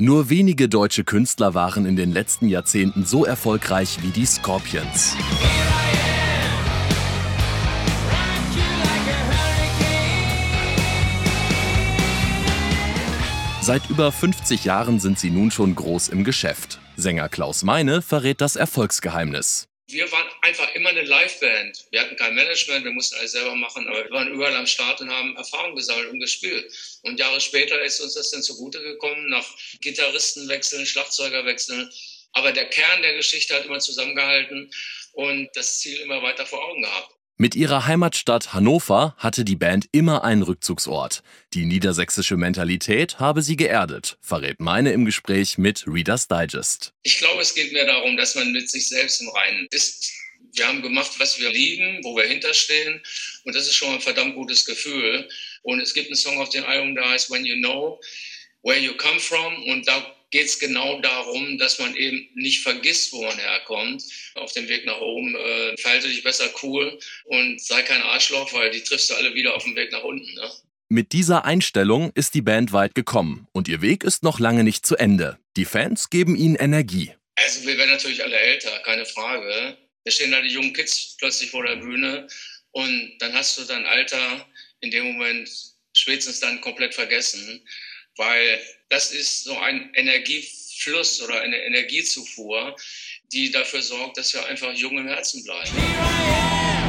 Nur wenige deutsche Künstler waren in den letzten Jahrzehnten so erfolgreich wie die Scorpions. Seit über 50 Jahren sind sie nun schon groß im Geschäft. Sänger Klaus Meine verrät das Erfolgsgeheimnis. Wir waren einfach immer eine Liveband. Wir hatten kein Management, wir mussten alles selber machen, aber wir waren überall am Start und haben Erfahrung gesammelt und gespielt. Und Jahre später ist uns das dann zugute gekommen, nach Gitarristenwechseln, Schlagzeugerwechseln. Aber der Kern der Geschichte hat immer zusammengehalten und das Ziel immer weiter vor Augen gehabt. Mit ihrer Heimatstadt Hannover hatte die Band immer einen Rückzugsort. Die niedersächsische Mentalität habe sie geerdet, verrät Meine im Gespräch mit Reader's Digest. Ich glaube, es geht mehr darum, dass man mit sich selbst im Reinen ist. Wir haben gemacht, was wir lieben, wo wir hinterstehen und das ist schon ein verdammt gutes Gefühl. Und es gibt einen Song auf dem Album, der heißt When You Know Where You Come From und da geht es genau darum, dass man eben nicht vergisst, wo man herkommt. Auf dem Weg nach oben verhalte dich besser cool und sei kein Arschloch, weil die triffst du alle wieder auf dem Weg nach unten. Ne? Mit dieser Einstellung ist die Band weit gekommen und ihr Weg ist noch lange nicht zu Ende. Die Fans geben ihnen Energie. Also wir werden natürlich alle älter, keine Frage. Da stehen da die jungen Kids plötzlich vor der Bühne und dann hast du dein Alter in dem Moment spätestens dann komplett vergessen. Weil das ist so ein Energiefluss oder eine Energiezufuhr, die dafür sorgt, dass wir einfach jung im Herzen bleiben.